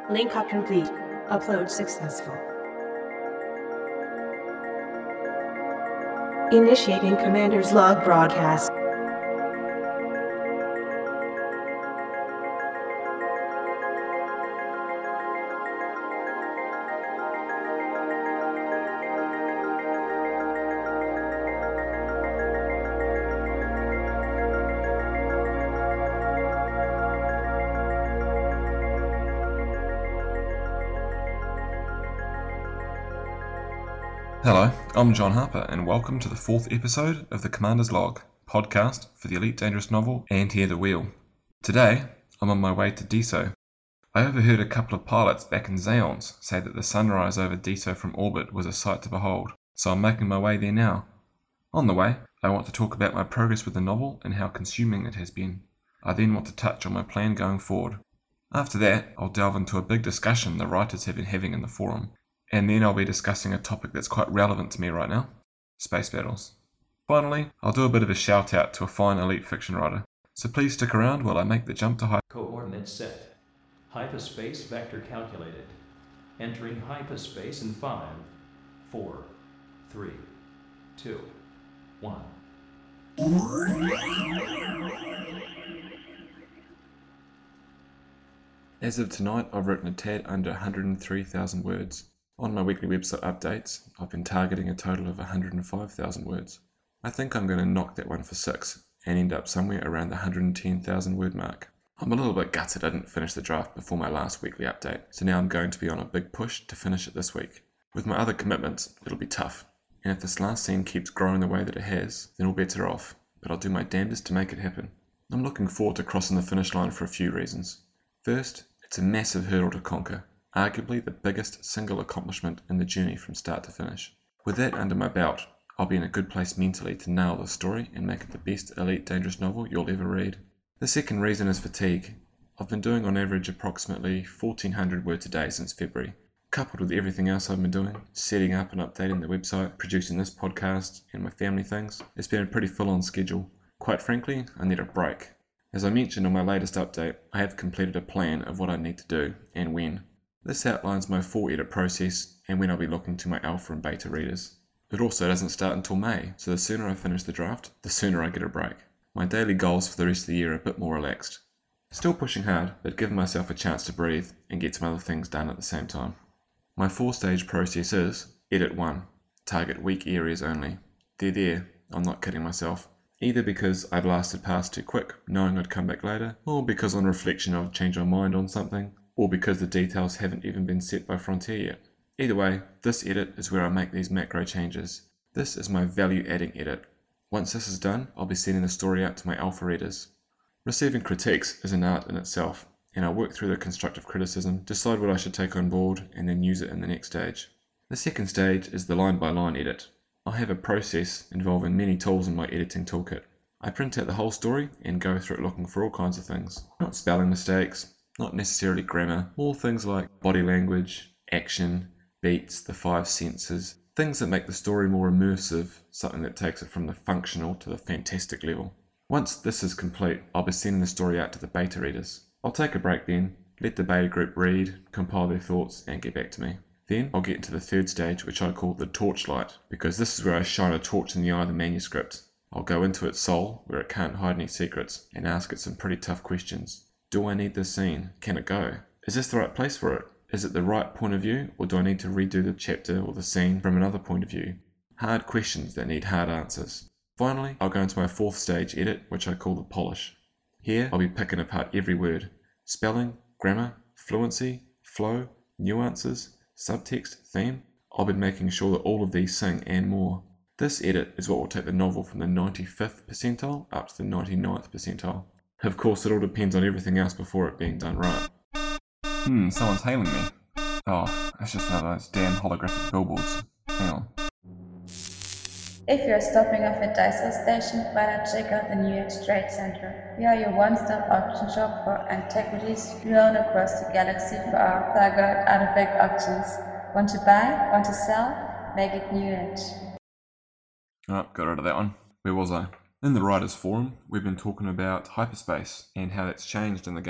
Link up complete. Upload successful. Initiating Commander's Log broadcast. Hello, I'm John Harper, and welcome to the 4th episode of the Commander's Log, podcast for the Elite Dangerous novel and Hear the Wheel. Today, I'm on my way to Deso. I overheard a couple of pilots back in Xeons say that the sunrise over Deso from orbit was a sight to behold, so I'm making my way there now. On the way, I want to talk about my progress with the novel and how consuming it has been. I then want to touch on my plan going forward. After that, I'll delve into a big discussion the writers have been having in the forum. And then I'll be discussing a topic that's quite relevant to me right now, space battles. Finally, I'll do a bit of a shout out to a fine elite fiction writer, so please stick around while I make the jump to Coordinates set. Hyperspace vector calculated. Entering hyperspace in 5, 4, 3, 2, 1. As of tonight, I've written a tad under 103,000 words. On my weekly website updates, I've been targeting a total of 105,000 words. I think I'm going to knock that one for 6 and end up somewhere around the 110,000 word mark. I'm a little bit gutted I didn't finish the draft before my last weekly update, so now I'm going to be on a big push to finish it this week. With my other commitments, it'll be tough, and if this last scene keeps growing the way that it has, then we're better off, but I'll do my damnedest to make it happen. I'm looking forward to crossing the finish line for a few reasons. First, it's a massive hurdle to conquer. Arguably the biggest single accomplishment in the journey from start to finish. With that under my belt, I'll be in a good place mentally to nail the story and make it the best Elite Dangerous novel you'll ever read. The second reason is fatigue. I've been doing on average approximately 1,400 words a day since February. Coupled with everything else I've been doing, setting up and updating the website, producing this podcast, and my family things, it's been a pretty full-on schedule. Quite frankly, I need a break. As I mentioned on my latest update, I have completed a plan of what I need to do and when. This outlines my full edit process and when I'll be looking to my alpha and beta readers. It also doesn't start until May, so the sooner I finish the draft, the sooner I get a break. My daily goals for the rest of the year are a bit more relaxed. Still pushing hard, but giving myself a chance to breathe and get some other things done at the same time. My 4-stage process is Edit 1, target weak areas only. They're there, I'm not kidding myself. Either because I blasted past too quick, knowing I'd come back later, or because on reflection I've changed my mind on something, or because the details haven't even been set by Frontier yet. Either way, this edit is where I make these macro changes. This is my value-adding edit. Once this is done, I'll be sending the story out to my alpha readers. Receiving critiques is an art in itself, and I'll work through the constructive criticism, decide what I should take on board, and then use it in the next stage. The second stage is the line-by-line edit. I have a process involving many tools in my editing toolkit. I print out the whole story and go through it looking for all kinds of things. Not spelling mistakes, not necessarily grammar, more things like body language, action, beats, the 5 senses, things that make the story more immersive, something that takes it from the functional to the fantastic level. Once this is complete, I'll be sending the story out to the beta readers. I'll take a break then, let the beta group read, compile their thoughts, and get back to me. Then I'll get into the third stage, which I call the torchlight, because this is where I shine a torch in the eye of the manuscript. I'll go into its soul, where it can't hide any secrets, and ask it some pretty tough questions. Do I need this scene? Can it go? Is this the right place for it? Is it the right point of view, or do I need to redo the chapter or the scene from another point of view? Hard questions that need hard answers. Finally, I'll go into my 4th stage edit, which I call the polish. Here, I'll be picking apart every word. Spelling, grammar, fluency, flow, nuances, subtext, theme. I'll be making sure that all of these sing and more. This edit is what will take the novel from the 95th percentile up to the 99th percentile. Of course, it all depends on everything else before it being done right. Someone's hailing me. Oh, it's just one of those damn holographic billboards. Hang on. If you're stopping off at Daiso Station, why not check out the New Age Trade Center? We are your one-stop auction shop for antiquities flown across the galaxy for our thugger artifact auctions. Want to buy? Want to sell? Make it New Age. Oh, got rid of that one. Where was I? In the Writers Forum, we've been talking about hyperspace and how that's changed in the game.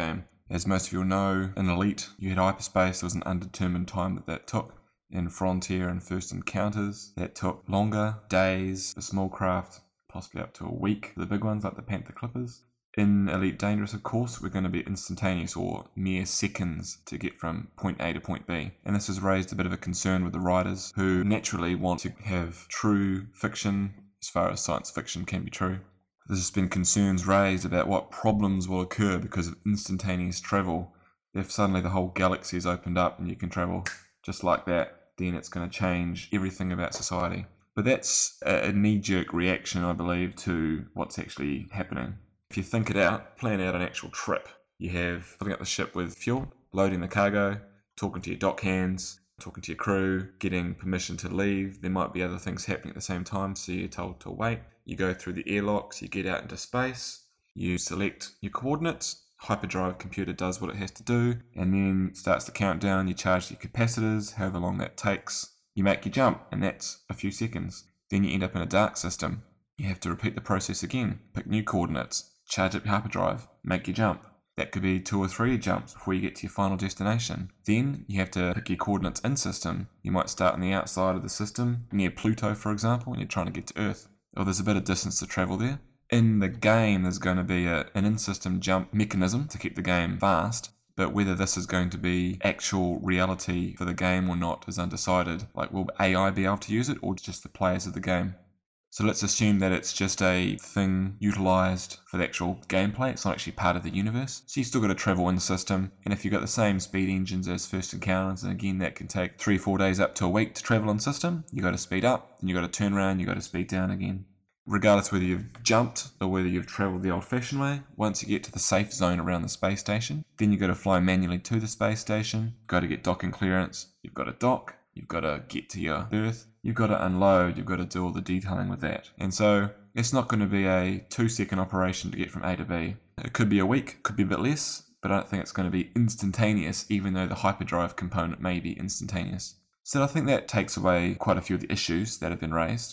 As most of you will know, in Elite, you had hyperspace. There was an undetermined time that took. In Frontier and First Encounters, that took longer, days for small craft, possibly up to a week for the big ones like the Panther Clippers. In Elite Dangerous, of course, we're going to be instantaneous or mere seconds to get from point A to point B. And this has raised a bit of a concern with the writers who naturally want to have true fiction as far as science fiction can be true. There's been concerns raised about what problems will occur because of instantaneous travel. If suddenly the whole galaxy is opened up and you can travel just like that, then it's going to change everything about society. But that's a knee-jerk reaction, I believe, to what's actually happening. If you think it out, plan out an actual trip. You have filling up the ship with fuel, loading the cargo, talking to your dock hands, talking to your crew, getting permission to leave. There might be other things happening at the same time, so you're told to wait. You go through the airlocks, you get out into space, you select your coordinates, hyperdrive computer does what it has to do, and then starts the countdown. You charge your capacitors, however long that takes. You make your jump, and that's a few seconds. Then you end up in a dark system. You have to repeat the process again, pick new coordinates, charge up your hyperdrive, make your jump. That could be 2 or 3 jumps before you get to your final destination. Then you have to pick your coordinates in system. You might start on the outside of the system, near Pluto for example, and you're trying to get to Earth. Or there's a bit of distance to travel there. In the game there's going to be an in-system jump mechanism to keep the game fast, but whether this is going to be actual reality for the game or not is undecided. Like, will AI be able to use it or just the players of the game? So let's assume that it's just a thing utilised for the actual gameplay. It's not actually part of the universe. So you still got to travel in the system. And if you've got the same speed engines as First Encounters, and again that can take 3 or 4 days up to a week to travel in system, you got to speed up, then you got to turn around, you got to speed down again. Regardless whether you've jumped or whether you've travelled the old-fashioned way, once you get to the safe zone around the space station, then you've got to fly manually to the space station, got to get docking clearance, you've got to dock, you've got to get to your berth, you've got to unload, you've got to do all the detailing with that. And so it's not going to be a 2-second operation to get from A to B. It could be a week, could be a bit less, but I don't think it's going to be instantaneous, even though the hyperdrive component may be instantaneous. So I think that takes away quite a few of the issues that have been raised.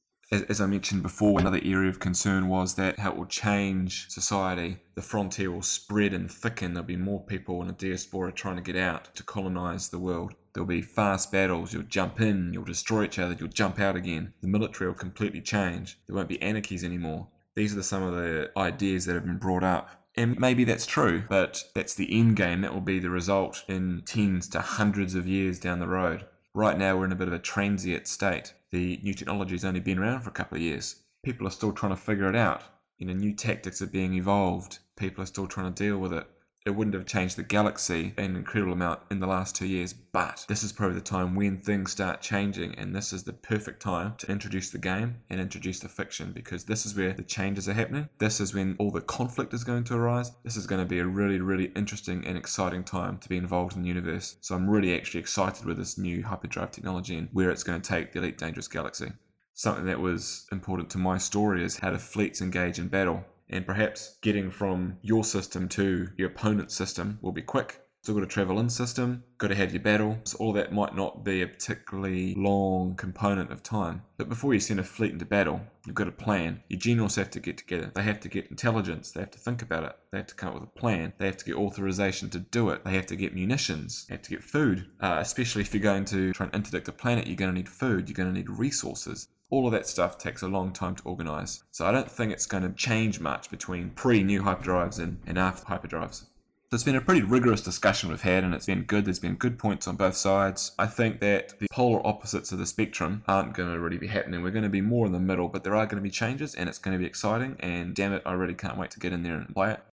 As I mentioned before, another area of concern was that how it will change society. The frontier will spread and thicken. There'll be more people in a diaspora trying to get out to colonize the world. There'll be fast battles. You'll jump in, you'll destroy each other, you'll jump out again. The military will completely change. There won't be anarchies anymore. These are some of the ideas that have been brought up. And maybe that's true, but that's the end game. That will be the result in tens to hundreds of years down the road. Right now we're in a bit of a transient state. The new technology has only been around for a couple of years. People are still trying to figure it out. New tactics are being evolved. People are still trying to deal with it. It wouldn't have changed the galaxy an incredible amount in the last 2 years, but this is probably the time when things start changing, and this is the perfect time to introduce the game and introduce the fiction, because this is where the changes are happening. This is when all the conflict is going to arise. This is going to be a really, really interesting and exciting time to be involved in the universe. So I'm really actually excited with this new hyperdrive technology and where it's going to take the Elite Dangerous Galaxy. Something that was important to my story is how do fleets engage in battle. And perhaps getting from your system to your opponent's system will be quick. Still got to travel in system, got to have your battle. So all that might not be a particularly long component of time. But before you send a fleet into battle, you've got a plan. Your generals have to get together. They have to get intelligence. They have to think about it. They have to come up with a plan. They have to get authorization to do it. They have to get munitions. They have to get food. Especially if you're going to try and interdict a planet, you're going to need food. You're going to need resources. All of that stuff takes a long time to organise. So I don't think it's going to change much between pre-new hyperdrives and after hyperdrives. So it's been a pretty rigorous discussion we've had, and it's been good. There's been good points on both sides. I think that the polar opposites of the spectrum aren't going to really be happening. We're going to be more in the middle, but there are going to be changes, and it's going to be exciting, and damn it, I really can't wait to get in there and play it.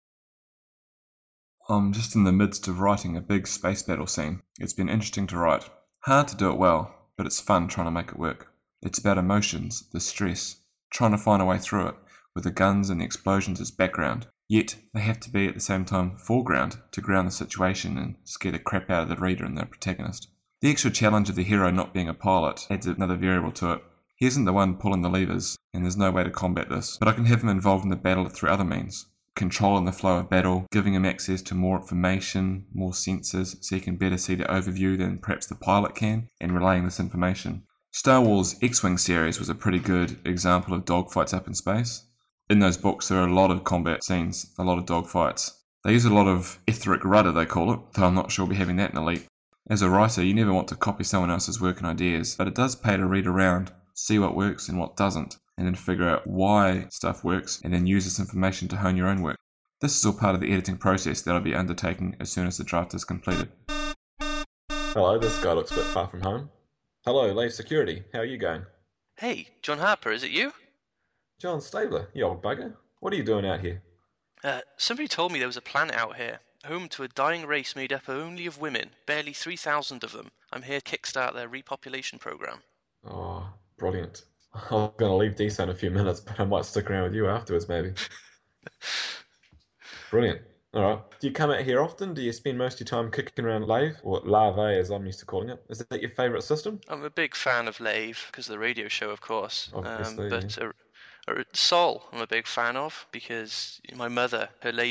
I'm just in the midst of writing a big space battle scene. It's been interesting to write. Hard to do it well, but it's fun trying to make it work. It's about emotions, the stress, trying to find a way through it, with the guns and the explosions as background. Yet, they have to be at the same time foreground to ground the situation and scare the crap out of the reader and the protagonist. The extra challenge of the hero not being a pilot adds another variable to it. He isn't the one pulling the levers, and there's no way to combat this, but I can have him involved in the battle through other means. Controlling the flow of battle, giving him access to more information, more sensors, so he can better see the overview than perhaps the pilot can, and relaying this information. Star Wars X-Wing series was a pretty good example of dogfights up in space. In those books there are a lot of combat scenes, a lot of dogfights. They use a lot of etheric rudder, they call it, though I'm not sure we'll be having that in Elite. As a writer, you never want to copy someone else's work and ideas, but it does pay to read around, see what works and what doesn't, and then figure out why stuff works, and then use this information to hone your own work. This is all part of the editing process that I'll be undertaking as soon as the draft is completed. Hello, this guy looks a bit far from home. Hello, Lave Security. How are you going? Hey, John Harper, is it you? John Stabler, you old bugger. What are you doing out here? Somebody told me there was a planet out here, home to a dying race made up only of women, barely 3,000 of them. I'm here to kickstart their repopulation program. Oh, brilliant. I'm going to leave DC in a few minutes, but I might stick around with you afterwards, maybe. Brilliant. All right. Do you come out here often? Do you spend most of your time kicking around Lave, or Larvae as I'm used to calling it? Is that your favourite system? I'm a big fan of Lave, because of the radio show, of course. Obviously, Sol, I'm a big fan of, because my mother,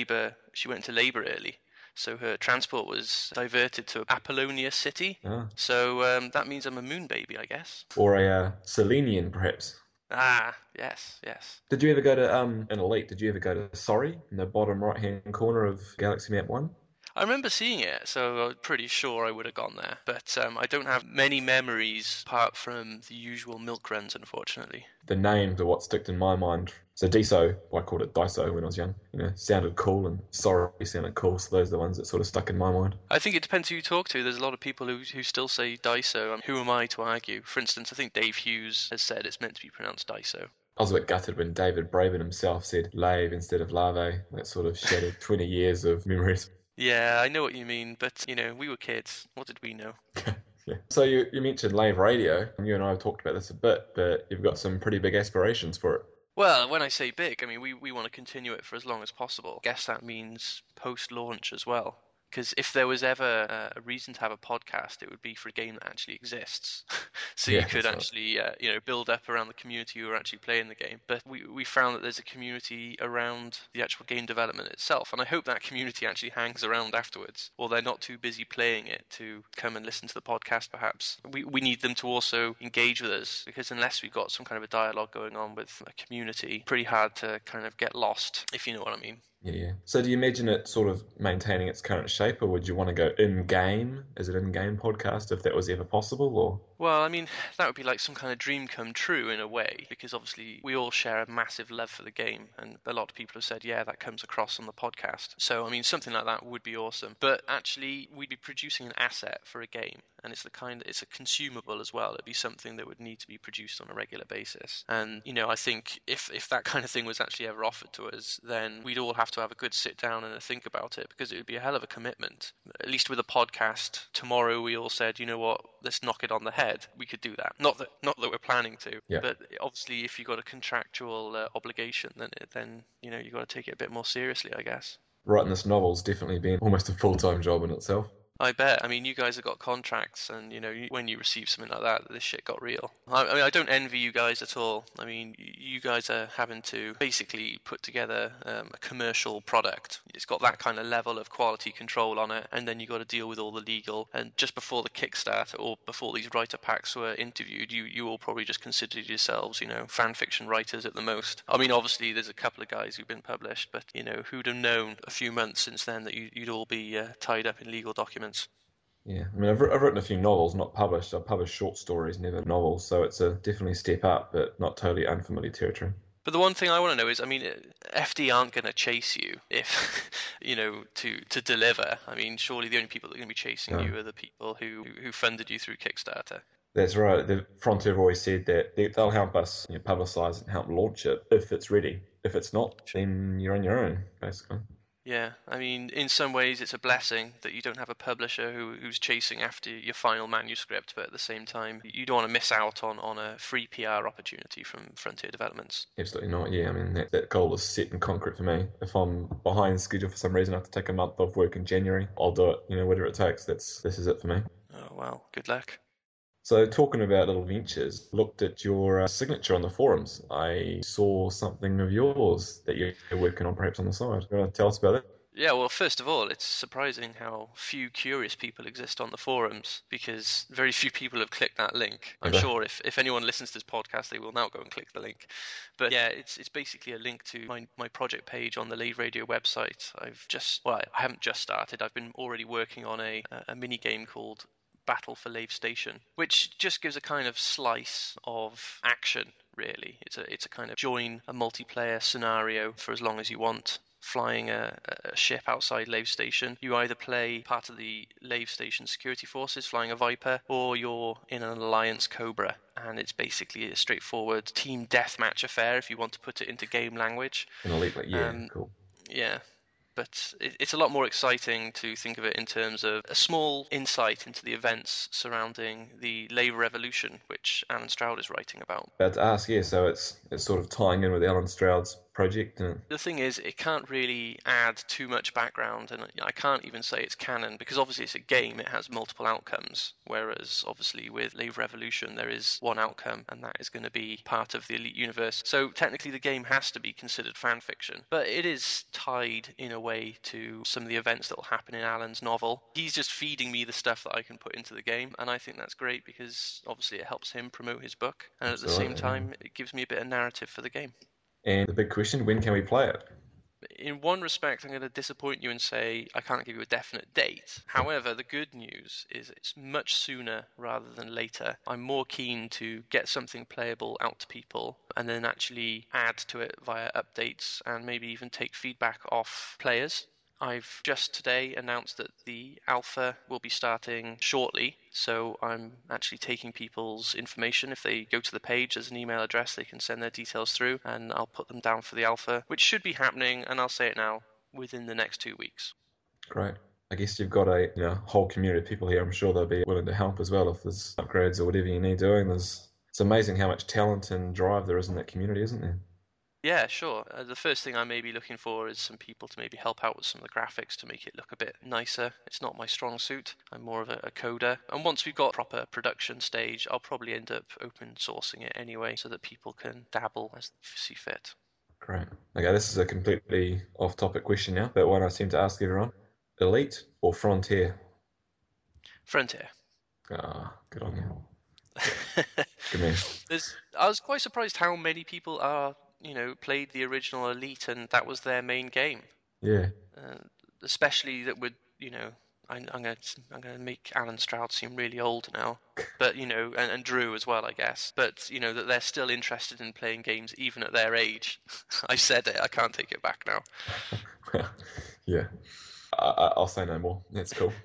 she went into labour early. So her transport was diverted to Apollonia City. Ah. So that means I'm a moon baby, I guess. Or a Selenian, perhaps. Ah, yes. Did you ever go to, in Elite, did you ever go to Sorry, in the bottom right-hand corner of Galaxy Map 1? I remember seeing it, so I'm pretty sure I would have gone there. But I don't have many memories apart from the usual milk runs, unfortunately. The names are what sticked in my mind. So Diso, well, I called it Diso when I was young, sounded cool, and Sorry sounded cool, so those are the ones that sort of stuck in my mind. I think it depends who you talk to. There's a lot of people who still say Diso. Who am I to argue? For instance, I think Dave Hughes has said it's meant to be pronounced Diso. I was a bit gutted when David Braben himself said Lave instead of Larvae. That sort of shattered 20 years of memories. Yeah, I know what you mean, but, we were kids. What did we know? Yeah. So you mentioned Lave Radio, and you and I have talked about this a bit, but you've got some pretty big aspirations for it. Well, when I say big, I mean, we want to continue it for as long as possible. I guess that means post-launch as well. Because if there was ever a reason to have a podcast, it would be for a game that actually exists. So you could actually, build up around the community who are actually playing the game. But we found that there's a community around the actual game development itself. And I hope that community actually hangs around afterwards. Or they're not too busy playing it to come and listen to the podcast, perhaps. We need them to also engage with us. Because unless we've got some kind of a dialogue going on with a community, pretty hard to kind of get lost, if you know what I mean. Yeah. So do you imagine it sort of maintaining its current shape, or would you want to go in-game as an in-game podcast if that was ever possible? Or Well, I mean, that would be like some kind of dream come true in a way, because obviously we all share a massive love for the game, and a lot of people have said, yeah, that comes across on the podcast. So, I mean, something like that would be awesome. But actually, we'd be producing an asset for a game, and it's a consumable as well. It'd be something that would need to be produced on a regular basis. And, I think if that kind of thing was actually ever offered to us, then we'd all have to have a good sit down and a think about it, because it would be a hell of a commitment. At least with a podcast, tomorrow we all said, you know what, let's knock it on the head. We could do that. Not that we're planning to, but obviously if you've got a contractual obligation, then you've got to take it a bit more seriously, I guess. Writing this novel's definitely been almost a full-time job in itself. I bet. I mean, you guys have got contracts, and when you receive something like that, this shit got real. I mean, I don't envy you guys at all. I mean, you guys are having to basically put together a commercial product. It's got that kind of level of quality control on it, and then you got to deal with all the legal. And just before the Kickstarter, or before these writer packs were interviewed, you all probably just considered yourselves, fan fiction writers at the most. I mean, obviously, there's a couple of guys who've been published, but who'd have known a few months since then that you'd all be tied up in legal documents. Yeah, I mean, I've written a few novels, not published. I've published short stories, never novels, so it's definitely a step up, but not totally unfamiliar territory. But the one thing I want to know is, I mean, FD aren't going to chase you if, to deliver. I mean, surely the only people that are going to be chasing you are the people who funded you through Kickstarter. That's right. The Frontier have always said that they'll help us publicise and help launch it if it's ready. If it's not, then you're on your own, basically. Yeah, I mean, in some ways it's a blessing that you don't have a publisher who's chasing after your final manuscript, but at the same time, you don't want to miss out on a free PR opportunity from Frontier Developments. Absolutely not, yeah. I mean, that goal is set in concrete for me. If I'm behind schedule for some reason, I have to take a month off work in January, I'll do it, whatever it takes. This is it for me. Oh, well, good luck. So talking about little ventures, looked at your signature on the forums. I saw something of yours that you're working on perhaps on the side. You want to tell us about it? Yeah, well, first of all, it's surprising how few curious people exist on the forums, because very few people have clicked that link. I'm sure if anyone listens to this podcast, they will now go and click the link. But yeah, it's basically a link to my project page on the Lave Radio website. I haven't just started. I've been already working on a mini game called Battle for Lave Station, which just gives a kind of slice of action, really. It's a kind of join a multiplayer scenario for as long as you want, flying a ship outside Lave Station. You either play part of the Lave Station security forces flying a Viper, or you're in an Alliance Cobra, and it's basically a straightforward team deathmatch affair if you want to put it into game language. An elite, cool. Yeah. But it's a lot more exciting to think of it in terms of a small insight into the events surrounding the Lave Revolution, which Alan Stroud is writing about. About to ask, so it's sort of tying in with Alan Stroud's project. The thing is, it can't really add too much background, and I can't even say it's canon, because obviously it's a game, it has multiple outcomes, whereas obviously with Lave Revolution there is one outcome, and that is going to be part of the Elite universe. So technically the game has to be considered fan fiction, but it is tied in a way to some of the events that will happen in Alan's novel. He's just feeding me the stuff that I can put into the game, and I think that's great, because obviously it helps him promote his book, and at the same time it gives me a bit of narrative for the game. And the big question, when can we play it? In one respect, I'm going to disappoint you and say I can't give you a definite date. However, the good news is it's much sooner rather than later. I'm more keen to get something playable out to people and then actually add to it via updates and maybe even take feedback off players. I've just today announced that the alpha will be starting shortly, so I'm actually taking people's information. If they go to the page, there's an email address, they can send their details through, and I'll put them down for the alpha, which should be happening, and I'll say it now, within the next 2 weeks. Great. I guess you've got a whole community of people here. I'm sure they'll be willing to help as well if there's upgrades or whatever you need doing. It's amazing how much talent and drive there is in that community, isn't there? Yeah, sure. The first thing I may be looking for is some people to maybe help out with some of the graphics to make it look a bit nicer. It's not my strong suit. I'm more of a coder. And once we've got a proper production stage, I'll probably end up open sourcing it anyway so that people can dabble as they see fit. Great. Okay, this is a completely off-topic question now, but one I seem to ask everyone. Elite or Frontier? Frontier. Good on you. Good man. I was quite surprised how many people are played the original Elite, and that was their main game. Yeah. Especially that would, I'm gonna make Alan Stroud seem really old now, but and Drew as well, I guess. But that they're still interested in playing games even at their age. I said it. I can't take it back now. Yeah. I'll say no more. That's cool.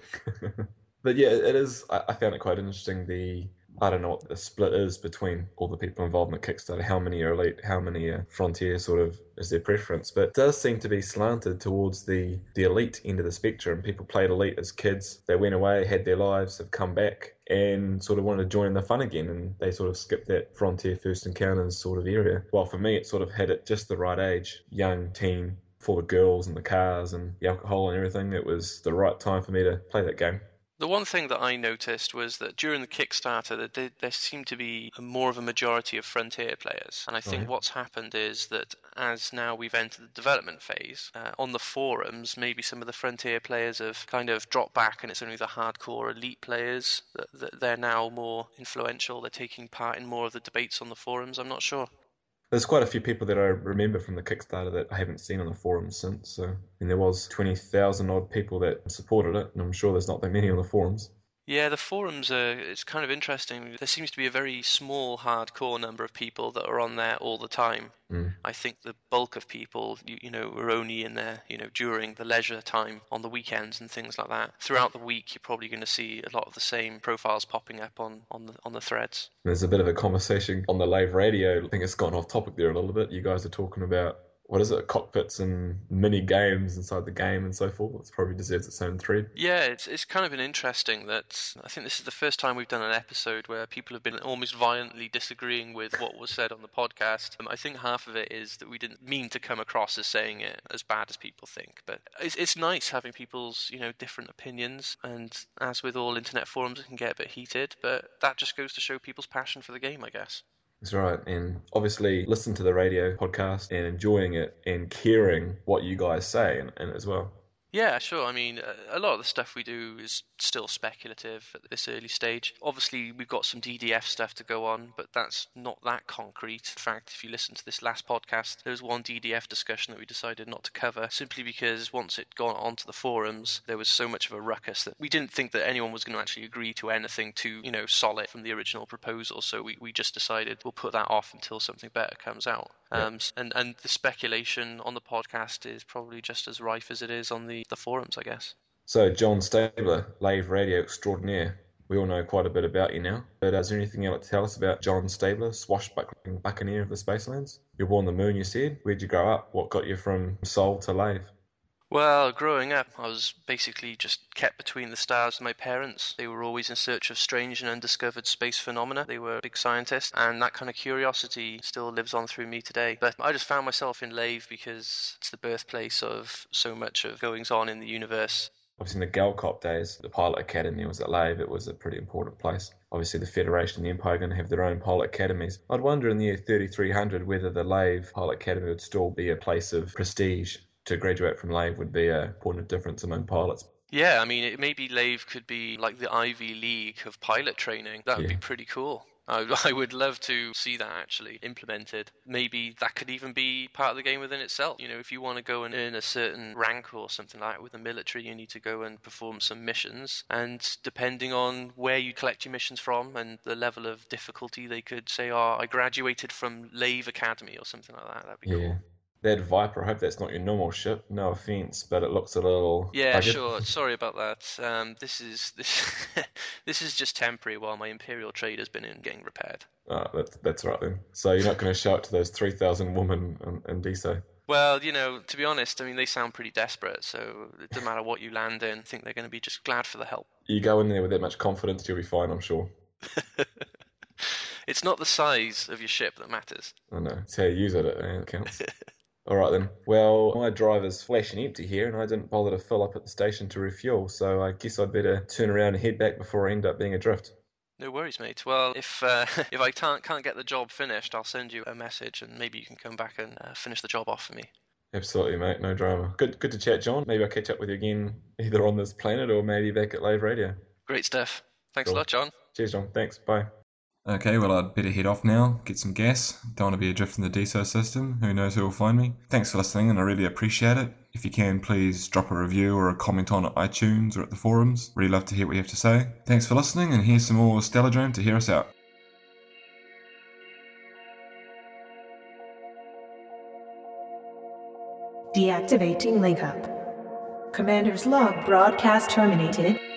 But yeah, it is. I found it quite interesting. I don't know what the split is between all the people involved in the Kickstarter. How many are Elite, how many are Frontier, sort of is their preference. But it does seem to be slanted towards the Elite end of the spectrum. People played Elite as kids. They went away, had their lives, have come back, and sort of wanted to join the fun again. And they sort of skipped that Frontier First Encounters sort of area. Well, for me, it sort of hit at just the right age. Young teen, full of girls and the cars and the alcohol and everything. It was the right time for me to play that game. The one thing that I noticed was that during the Kickstarter, there seemed to be more of a majority of Frontier players. And I think what's happened is that as now we've entered the development phase, on the forums, maybe some of the Frontier players have kind of dropped back, and it's only the hardcore Elite players that they're now more influential. They're taking part in more of the debates on the forums. I'm not sure. There's quite a few people that I remember from the Kickstarter that I haven't seen on the forums since. And there was 20,000 odd people that supported it, and I'm sure there's not that many on the forums. Yeah, the forums it's kind of interesting. There seems to be a very small, hardcore number of people that are on there all the time. I think the bulk of people, are only in there, during the leisure time on the weekends and things like that. Throughout the week, you're probably going to see a lot of the same profiles popping up on the threads. There's a bit of a conversation on the Lave Radio. I think it's gone off topic there a little bit. You guys are talking about, what is it, cockpits and mini games inside the game and so forth. It probably deserves its own thread. Yeah, it's kind of been interesting that I think this is the first time we've done an episode where people have been almost violently disagreeing with what was said on the podcast. I think half of it is that we didn't mean to come across as saying it as bad as people think, but it's nice having people's different opinions, and as with all internet forums, it can get a bit heated, but that just goes to show people's passion for the game, I guess. That's right, and obviously listen to the radio podcast and enjoying it and caring what you guys say and as well. Yeah, sure. I mean, a lot of the stuff we do is still speculative at this early stage. Obviously, we've got some DDF stuff to go on, but that's not that concrete. In fact, if you listen to this last podcast, there was one DDF discussion that we decided not to cover, simply because once it got onto the forums, there was so much of a ruckus that we didn't think that anyone was going to actually agree to anything too, solid from the original proposal. So we just decided we'll put that off until something better comes out. And the speculation on the podcast is probably just as rife as it is on the forums, I guess. So, John Stabler, Lave Radio extraordinaire. We all know quite a bit about you now, but is there anything you'd like to tell us about John Stabler, swashbuckling buccaneer of the Spacelands? You were born on the moon, you said. Where'd you grow up? What got you from Sol to Lave? Well, growing up, I was basically just kept between the stars with my parents. They were always in search of strange and undiscovered space phenomena. They were big scientists, and that kind of curiosity still lives on through me today. But I just found myself in Lave because it's the birthplace of so much of goings-on in the universe. Obviously, in the Galcop days, the pilot academy was at Lave. It was a pretty important place. Obviously, the Federation and the Empire are going to have their own pilot academies. I'd wonder in the year 3300 whether the Lave pilot academy would still be a place of prestige. To graduate from Lave would be a point of difference among pilots. Yeah, I mean, maybe Lave could be like the Ivy League of pilot training. That would be pretty cool. I would love to see that actually implemented. Maybe that could even be part of the game within itself. If you want to go and earn a certain rank or something like that with the military, you need to go and perform some missions. And depending on where you collect your missions from and the level of difficulty, they could say, I graduated from Lave Academy or something like that. That'd be cool. That Viper, I hope that's not your normal ship. No offense, but it looks a little... Yeah, sure. Sorry about that. This is just temporary while my Imperial trade has been getting repaired. That's right then. So you're not going to show it to those 3,000 women in DSO? Well, to be honest, I mean, they sound pretty desperate, so it doesn't matter what you land in. I think they're going to be just glad for the help. You go in there with that much confidence, you'll be fine, I'm sure. It's not the size of your ship that matters. I know. It's how you use it that counts. All right then. Well, my driver's flashing empty here, and I didn't bother to fill up at the station to refuel, so I guess I'd better turn around and head back before I end up being adrift. No worries, mate. Well, if I can't get the job finished, I'll send you a message, and maybe you can come back and finish the job off for me. Absolutely, mate. No drama. Good to chat, John. Maybe I'll catch up with you again, either on this planet or maybe back at Lave Radio. Great stuff. Thanks a lot, John. Cheers, John. Thanks. Bye. Okay, well, I'd better head off now, get some gas. Don't want to be adrift in the DSO system. Who knows who will find me. Thanks for listening, and I really appreciate it. If you can, please drop a review or a comment on iTunes or at the forums. Really love to hear what you have to say. Thanks for listening, and here's some more Stelladrome to hear us out. Deactivating link up. Commander's log broadcast terminated.